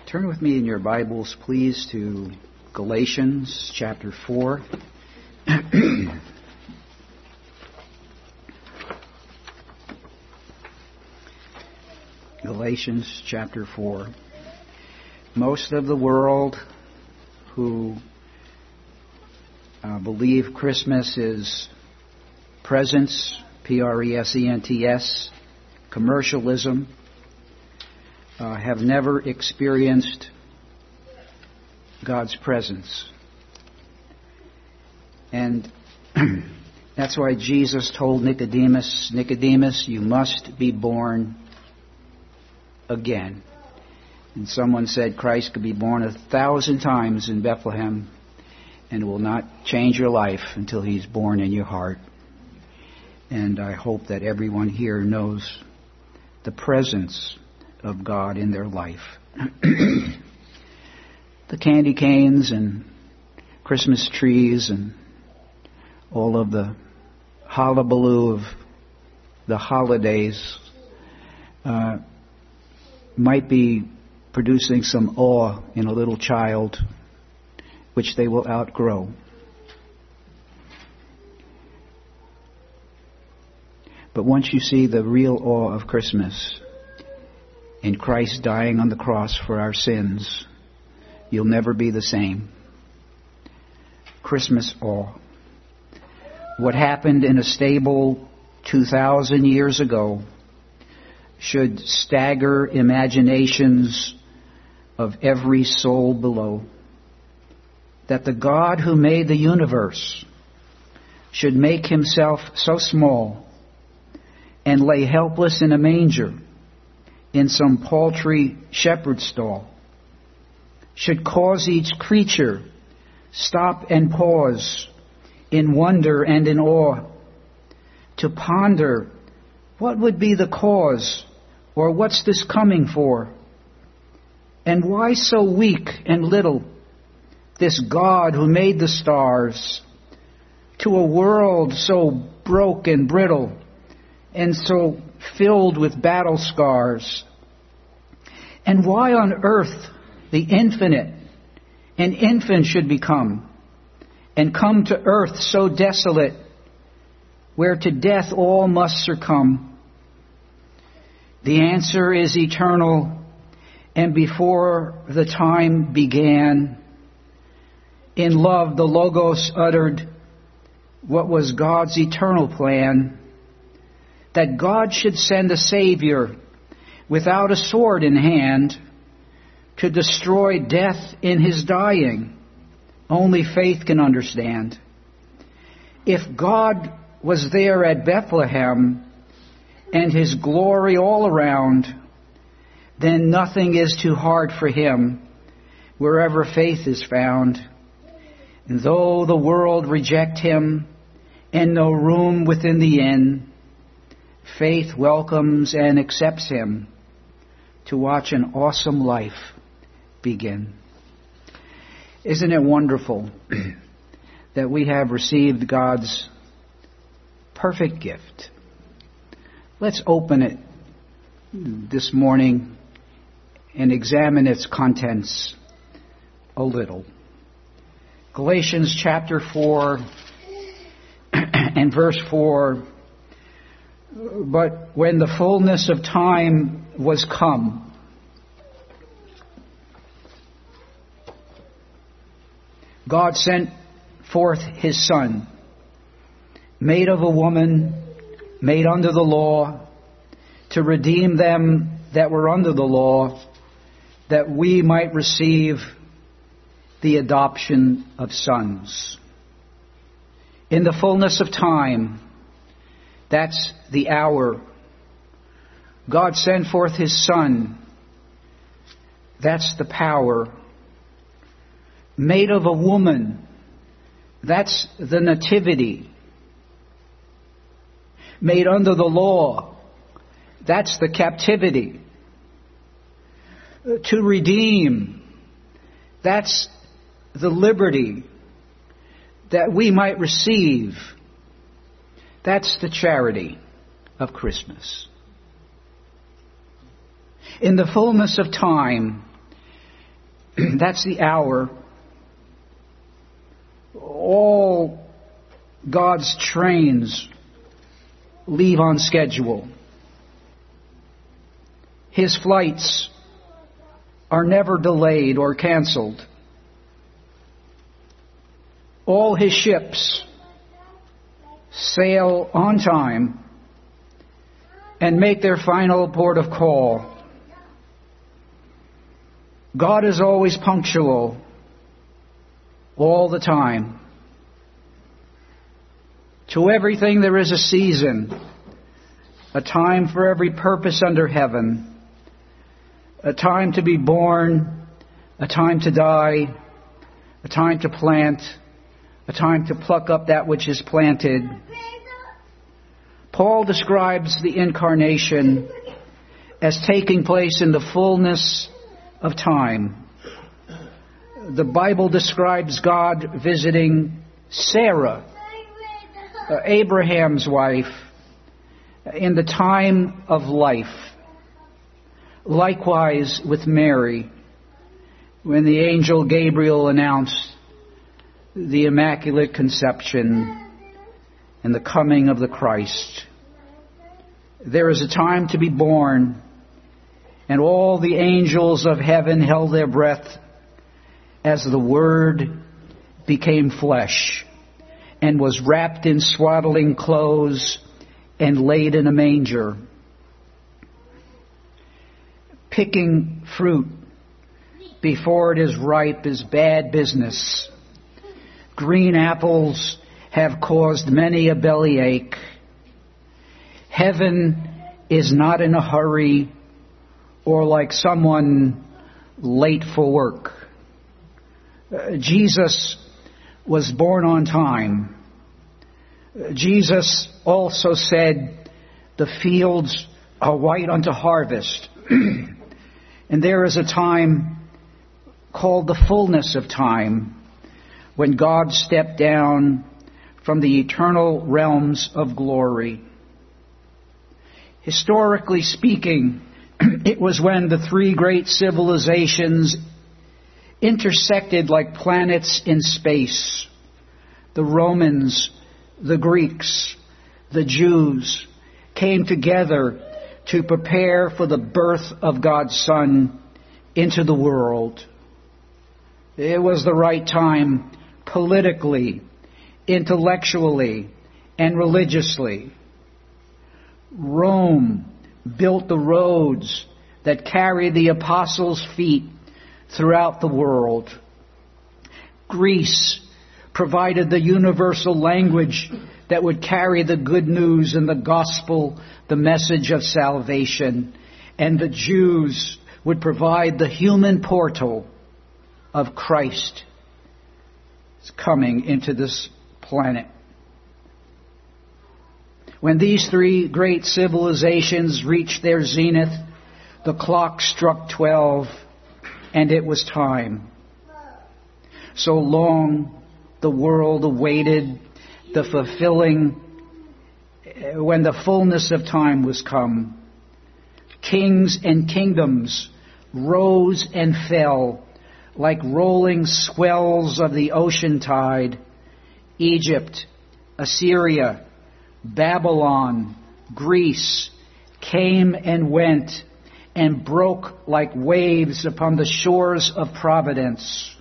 Turn with me in your Bibles, please, to Galatians chapter 4. Galatians chapter 4. Most of the world who believe Christmas is presents, presents, commercialism, have never experienced God's presence. And that's why Jesus told Nicodemus, you must be born again. And someone said Christ could be born 1,000 times in Bethlehem and it will not change your life until He's born in your heart. And I hope that everyone here knows the presence of God in their life. The candy canes and Christmas trees and all of the hullabaloo of the holidays might be producing some awe in a little child, which they will outgrow. But once you see the real awe of Christmas, in Christ dying on the cross for our sins, you'll never be the same. Christmas awe. What happened in a stable 2,000 years ago should stagger imaginations of every soul below. That the God who made the universe should make Himself so small and lay helpless in a manger in some paltry shepherd's stall, should cause each creature stop and pause in wonder and in awe, to ponder what would be the cause, or what's this coming for, and why so weak and little, this God who made the stars, to a world so broke and brittle, and so filled with battle scars. And why on earth the infinite an infant should become, and come to earth so desolate, where to death all must succumb. The answer is eternal, and before the time began, in love the Logos uttered what was God's eternal plan, that God should send a Savior without a sword in hand to destroy death in His dying. Only faith can understand. If God was there at Bethlehem and His glory all around, then nothing is too hard for Him wherever faith is found. And though the world reject Him and no room within the inn, faith welcomes and accepts Him to watch an awesome life begin. Isn't it wonderful that we have received God's perfect gift? Let's open it this morning and examine its contents a little. Galatians chapter 4 and verse 4. But when the fullness of time was come, God sent forth His Son, made of a woman, made under the law, to redeem them that were under the law, that we might receive the adoption of sons. In the fullness of time, that's the hour, God sent forth His Son. That's the power. Made of a woman. That's the nativity. Made under the law. That's the captivity. To redeem. That's the liberty that we might receive. That's the charity of Christmas. In the fullness of time, That's the hour. All God's trains leave on schedule. His flights are never delayed or canceled. All His ships sail on time and make their final port of call. God is always punctual, all the time. To everything there is a season, a time for every purpose under heaven, a time to be born, a time to die, a time to plant, a time to pluck up that which is planted. Paul describes the incarnation as taking place in the fullness of time. The Bible describes God visiting Sarah, Abraham's wife, in the time of life. Likewise with Mary, when the angel Gabriel announced the Immaculate Conception and the coming of the Christ. There is a time to be born, and all the angels of heaven held their breath as the Word became flesh and was wrapped in swaddling clothes and laid in a manger. Picking fruit before it is ripe is bad business. Green apples have caused many a bellyache. Heaven is not in a hurry or like someone late for work. Jesus was born on time. Jesus also said, "The fields are white unto harvest." And there is a time called the fullness of time, when God stepped down from the eternal realms of glory. Historically speaking, it was when the three great civilizations intersected like planets in space. The Romans, the Greeks, the Jews came together to prepare for the birth of God's Son into the world. It was the right time politically, intellectually, and religiously. Rome built the roads that carried the apostles' feet throughout the world. Greece provided the universal language that would carry the good news and the gospel, the message of salvation. And the Jews would provide the human portal of Christ coming into this planet. When these three great civilizations reached their zenith, the clock struck 12, and it was time. So long the world awaited the fulfilling when the fullness of time was come. Kings and kingdoms rose and fell like rolling swells of the ocean tide. Egypt, Assyria, Babylon, Greece came and went and broke like waves upon the shores of providence.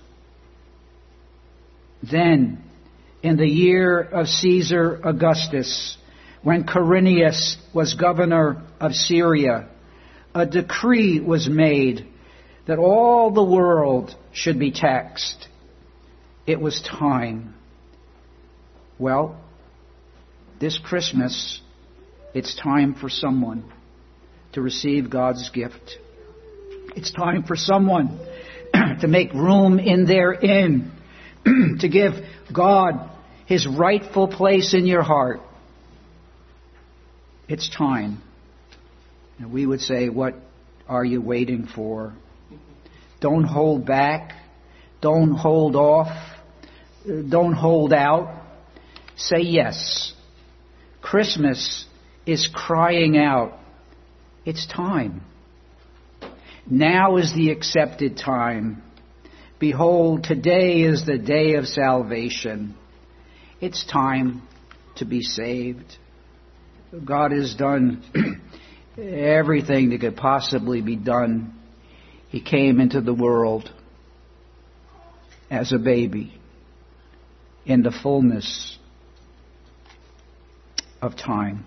Then, in the year of Caesar Augustus, when Quirinius was governor of Syria, a decree was made that all the world should be taxed. It was time. Well, this Christmas, it's time for someone to receive God's gift. It's time for someone to make room in their inn, to give God His rightful place in your heart. It's time. And we would say, what are you waiting for? Don't hold back. Don't hold off. Don't hold out. Say yes. Christmas is crying out. It's time. Now is the accepted time. Behold, today is the day of salvation. It's time to be saved. God has done everything that could possibly be done. He came into the world as a baby in the fullness of time.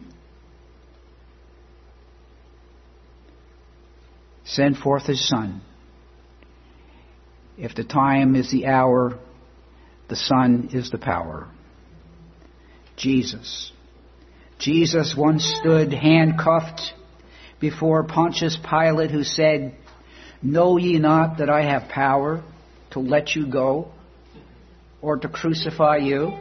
Send forth His Son. If the time is the hour, the Son is the power. Jesus. Jesus once stood handcuffed before Pontius Pilate, who said, "Know ye not that I have power to let you go or to crucify you?"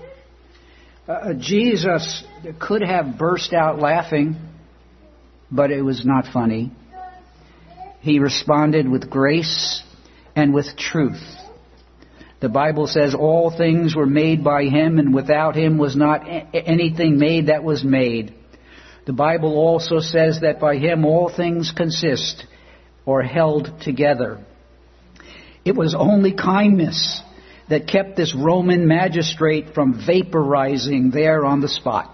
Jesus could have burst out laughing, but it was not funny. He responded with grace and with truth. The Bible says all things were made by Him, and without Him was not anything made that was made. The Bible also says that by Him all things consist or held together. It was only kindness that kept this Roman magistrate from vaporizing there on the spot.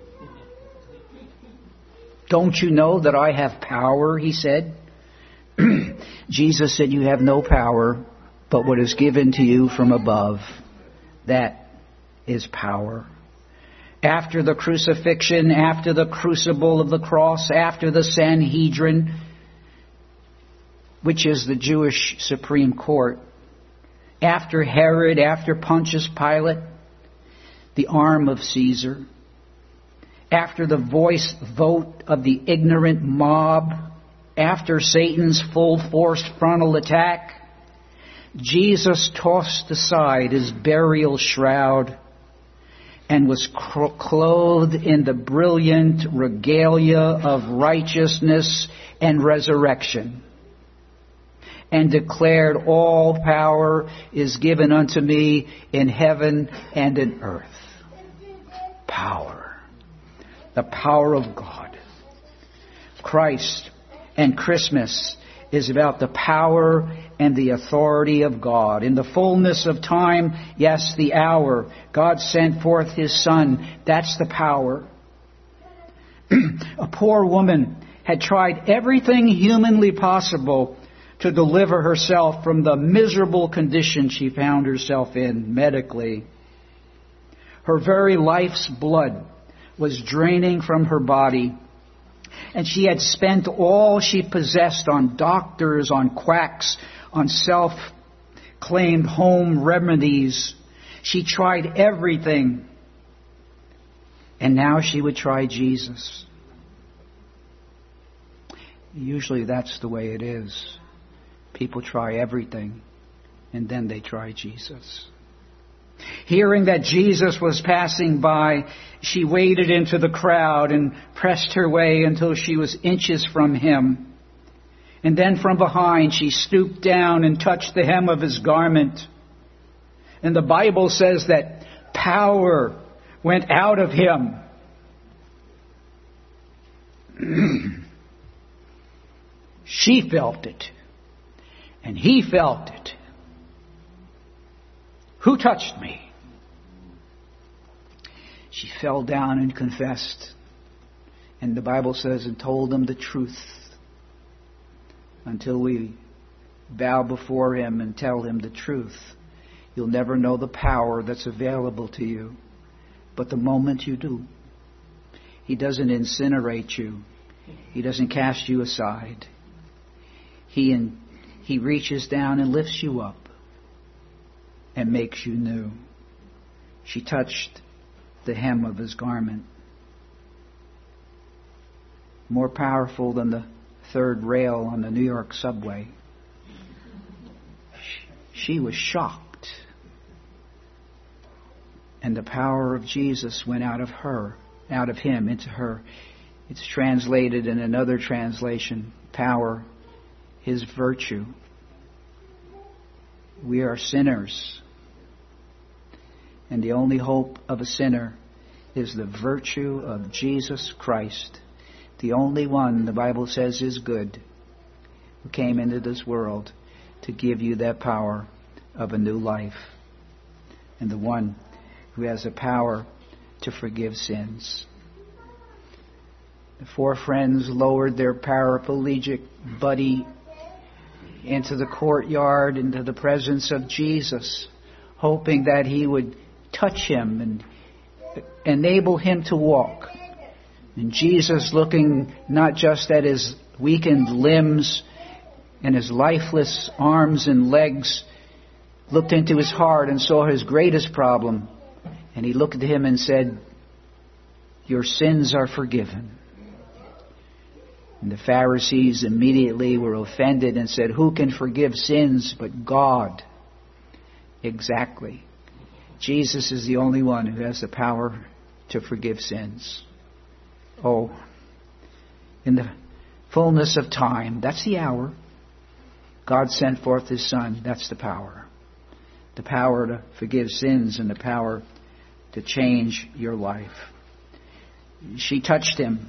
"Don't you know that I have power?" he said. Jesus said, "You have no power, but what is given to you from above. That is power." After the crucifixion, after the crucible of the cross, after the Sanhedrin, which is the Jewish Supreme Court, after Herod, after Pontius Pilate, the arm of Caesar, after the vote of the ignorant mob, after Satan's full-force frontal attack, Jesus tossed aside His burial shroud and was clothed in the brilliant regalia of righteousness and resurrection, and declared, "All power is given unto me in heaven and in earth." Power. The power of God. Christ and Christmas is about the power and the authority of God. In the fullness of time, yes, the hour, God sent forth His Son. That's the power. A poor woman had tried everything humanly possible to deliver herself from the miserable condition she found herself in medically. Her very life's blood was draining from her body, and she had spent all she possessed on doctors, on quacks, on self-claimed home remedies. She tried everything, and now she would try Jesus. Usually that's the way it is. People try everything, and then they try Jesus. Hearing that Jesus was passing by, she waded into the crowd and pressed her way until she was inches from Him. And then from behind, she stooped down and touched the hem of His garment. And the Bible says that power went out of Him. She felt it. And He felt it. "Who touched me?" She fell down and confessed. And the Bible says, and told them the truth. Until we bow before Him and tell Him the truth, you'll never know the power that's available to you. But the moment you do, He doesn't incinerate you. He doesn't cast you aside. He reaches down and lifts you up and makes you new. She touched the hem of His garment. More powerful than the third rail on the New York subway. She was shocked. And the power of Jesus went out of Him into her. It's translated in another translation, power, His virtue. We are sinners. And the only hope of a sinner is the virtue of Jesus Christ. The only one, the Bible says, is good, who came into this world to give you that power of a new life. And the one who has the power to forgive sins. The four friends lowered their paraplegic buddy into the courtyard, into the presence of Jesus, hoping that he would touch him and enable him to walk. And Jesus, looking not just at his weakened limbs and his lifeless arms and legs, looked into his heart and saw his greatest problem. And he looked at him and said, "Your sins are forgiven." And the Pharisees immediately were offended and said, "Who can forgive sins but God?" Exactly. Jesus is the only one who has the power to forgive sins. Oh, in the fullness of time, that's the hour, God sent forth His Son. That's the power. The power to forgive sins and the power to change your life. She touched him.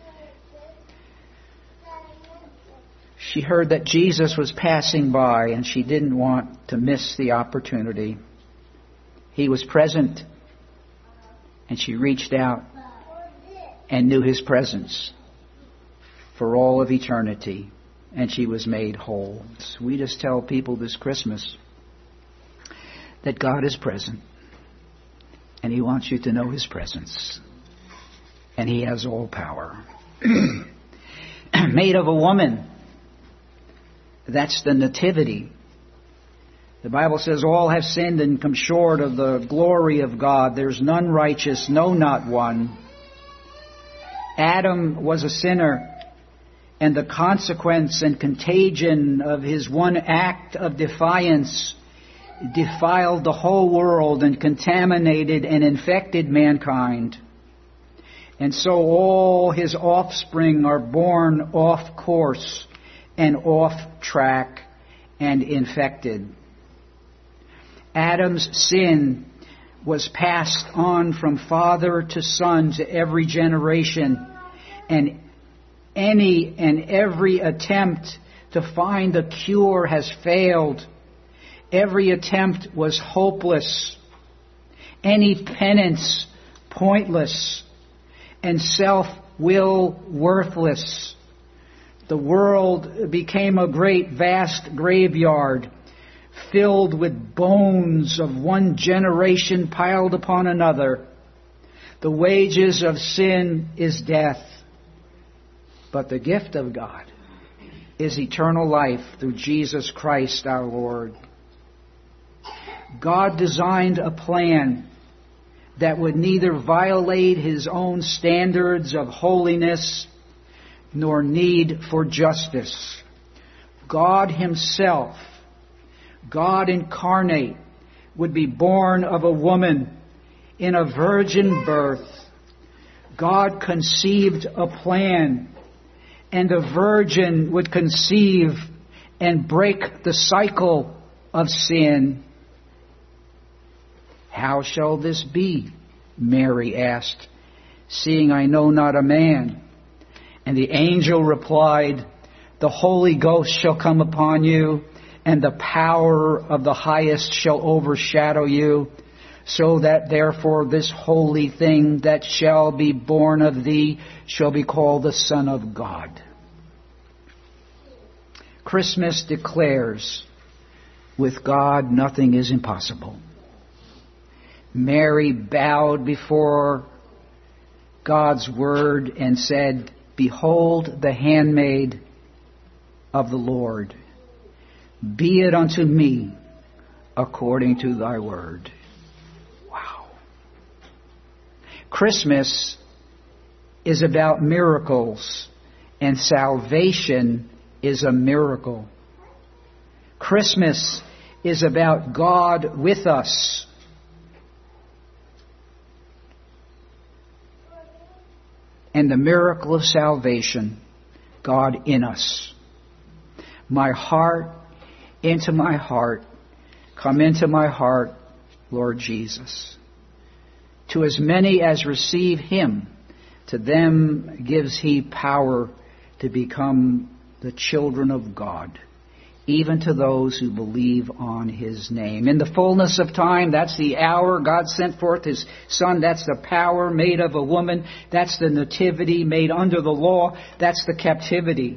She heard that Jesus was passing by and she didn't want to miss the opportunity. He was present and she reached out and knew His presence for all of eternity, and she was made whole. So we just tell people this Christmas that God is present and He wants you to know His presence, and He has all power. Made of a woman. That's the nativity. The Bible says all have sinned and come short of the glory of God. There's none righteous, no, not one. Adam was a sinner, and the consequence and contagion of his one act of defiance defiled the whole world and contaminated and infected mankind. And so all his offspring are born off course and off track and infected. Adam's sin was passed on from father to son to every generation, and any and every attempt to find a cure has failed. Every attempt was hopeless. Any penance pointless, and self-will worthless. The world became a great vast graveyard filled with bones of one generation piled upon another. The wages of sin is death, but the gift of God is eternal life through Jesus Christ our Lord. God designed a plan that would neither violate His own standards of holiness nor need for justice. God Himself, God incarnate, would be born of a woman in a virgin birth. God conceived a plan, and the virgin would conceive and break the cycle of sin. "How shall this be?" Mary asked, "seeing I know not a man?" And the angel replied, "The Holy Ghost shall come upon you, and the power of the highest shall overshadow you, so that therefore this holy thing that shall be born of thee shall be called the Son of God." Christmas declares, with God nothing is impossible. Mary bowed before God's word and said, "Behold the handmaid of the Lord. Be it unto me according to thy word." Wow. Christmas is about miracles, and salvation is a miracle. Christmas is about God with us. And the miracle of salvation, God in us. My heart, into my heart, come into my heart, Lord Jesus. To as many as receive Him, to them gives He power to become the children of God, even to those who believe on his name. In the fullness of time, that's the hour God sent forth his Son. That's the power made of a woman. That's the nativity made under the law. That's the captivity.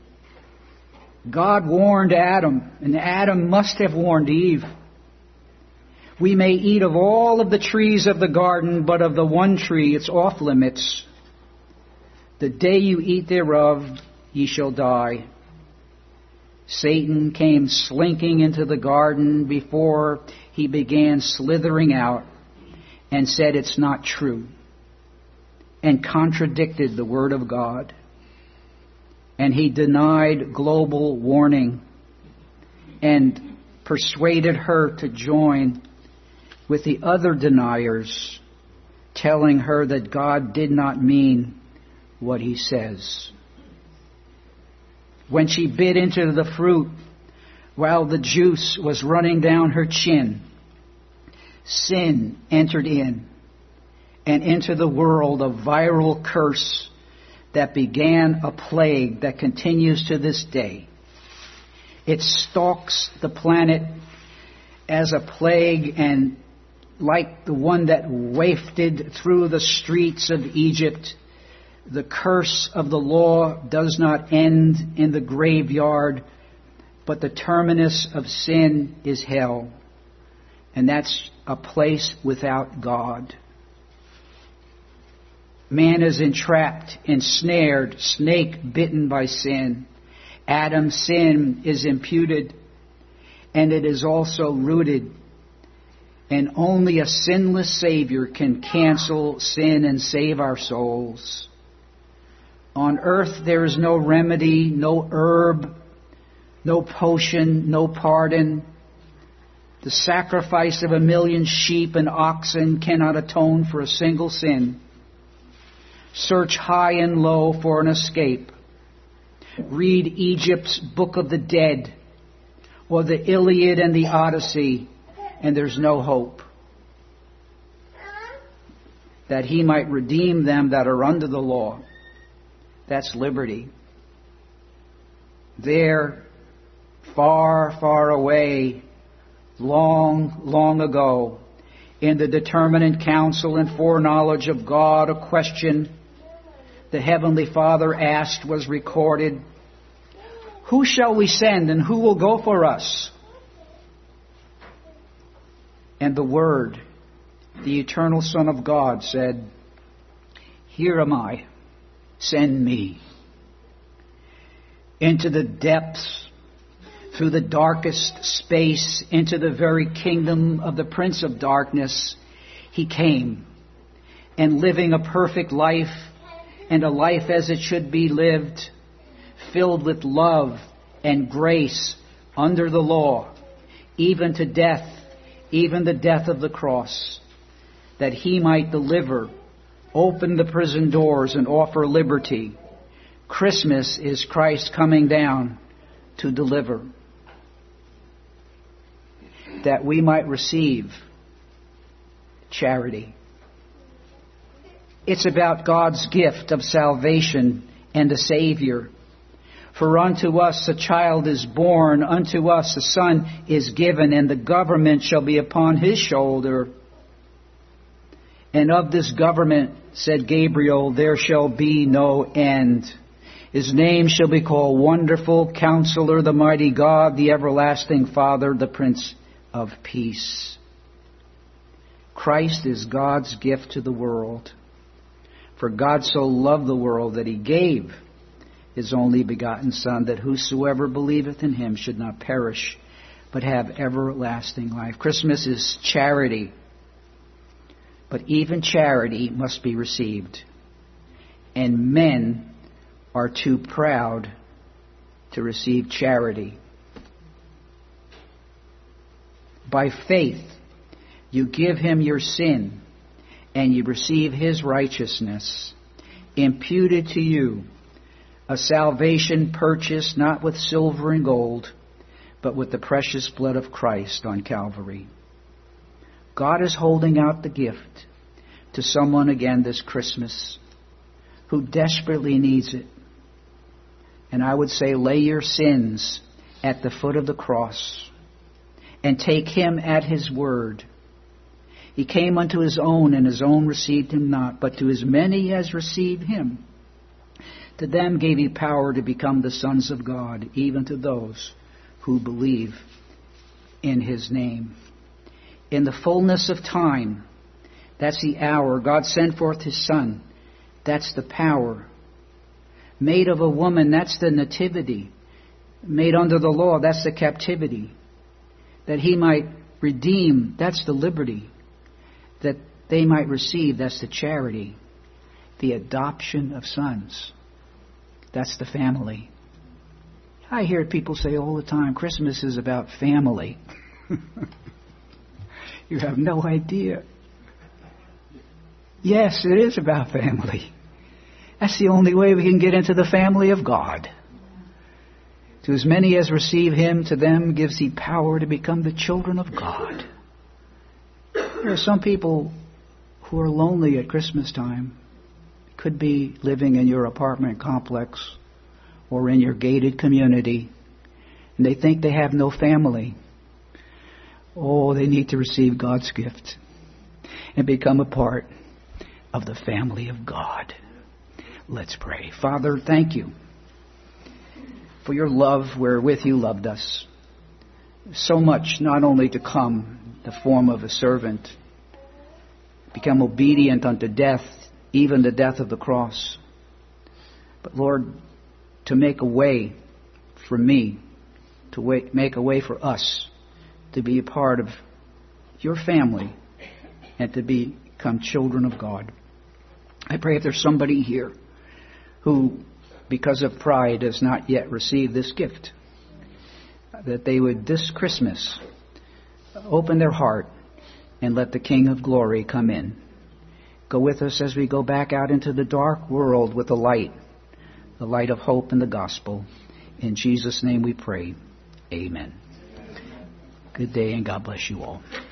God warned Adam, and Adam must have warned Eve. We may eat of all of the trees of the garden, but of the one tree it's off limits. The day you eat thereof, ye shall die. Satan came slinking into the garden before he began slithering out and said it's not true, and contradicted the Word of God. And he denied global warning and persuaded her to join with the other deniers, telling her that God did not mean what he says. When she bit into the fruit while the juice was running down her chin, sin entered in and into the world a viral curse that began a plague that continues to this day. It stalks the planet as a plague, and like the one that wafted through the streets of Egypt, the curse of the law does not end in the graveyard, but the terminus of sin is hell. And that's a place without God. Man is entrapped, ensnared, snake bitten by sin. Adam's sin is imputed, and it is also rooted. And only a sinless Savior can cancel sin and save our souls. On earth there is no remedy, no herb, no potion, no pardon. The sacrifice of 1,000,000 sheep and oxen cannot atone for a single sin. Search high and low for an escape. Read Egypt's Book of the Dead or the Iliad and the Odyssey, and there's no hope. That he might redeem them that are under the law. That's liberty. There, far, far away, long, long ago, in the determinate counsel and foreknowledge of God, a question the Heavenly Father asked was recorded. Who shall we send, and who will go for us? And the Word, the eternal Son of God, said, Here am I, send me. Into the depths, through the darkest space, into the very kingdom of the Prince of Darkness, he came. And living a perfect life, and a life as it should be lived, filled with love and grace under the law, even to death, even the death of the cross, that he might deliver, open the prison doors and offer liberty. Christmas is Christ coming down to deliver, that we might receive charity. It's about God's gift of salvation and a Savior. For unto us a child is born, unto us a son is given, and the government shall be upon his shoulder. And of this government, said Gabriel, there shall be no end. His name shall be called Wonderful, Counselor, the Mighty God, the Everlasting Father, the Prince of Peace. Christ is God's gift to the world. For God so loved the world that he gave his only begotten Son, that whosoever believeth in him should not perish, but have everlasting life. Christmas is charity. But even charity must be received. And men are too proud to receive charity. By faith, you give him your sin, and you receive his righteousness, imputed to you, a salvation purchased not with silver and gold, but with the precious blood of Christ on Calvary. God is holding out the gift to someone again this Christmas who desperately needs it. And I would say, lay your sins at the foot of the cross and take him at his word. He came unto his own, and his own received him not. But to as many as received him, to them gave he power to become the sons of God, even to those who believe in his name. In the fullness of time, that's the hour, God sent forth his Son. That's the power. Made of a woman, that's the nativity. Made under the law, that's the captivity. That he might redeem, that's the liberty. That they might receive, that's the charity. The adoption of sons, that's the family. I hear people say all the time, Christmas is about family. You have no idea. Yes, it is about family. That's the only way we can get into the family of God. To as many as receive him, to them gives he power to become the children of God. There are some people who are lonely at Christmas time. Could be living in your apartment complex or in your gated community, and they think they have no family. Oh, they need to receive God's gift and become a part of the family of God. Let's pray. Father, thank you for your love wherewith you loved us. So much not only to come, the form of a servant, become obedient unto death, even the death of the cross. But Lord, to make a way for me, to make a way for us to be a part of your family and to become children of God. I pray if there's somebody here who, because of pride, has not yet received this gift, that they would this Christmas open their heart and let the King of Glory come in. Go with us as we go back out into the dark world with the light of hope in the gospel. In Jesus' name we pray. Amen. Good day and God bless you all.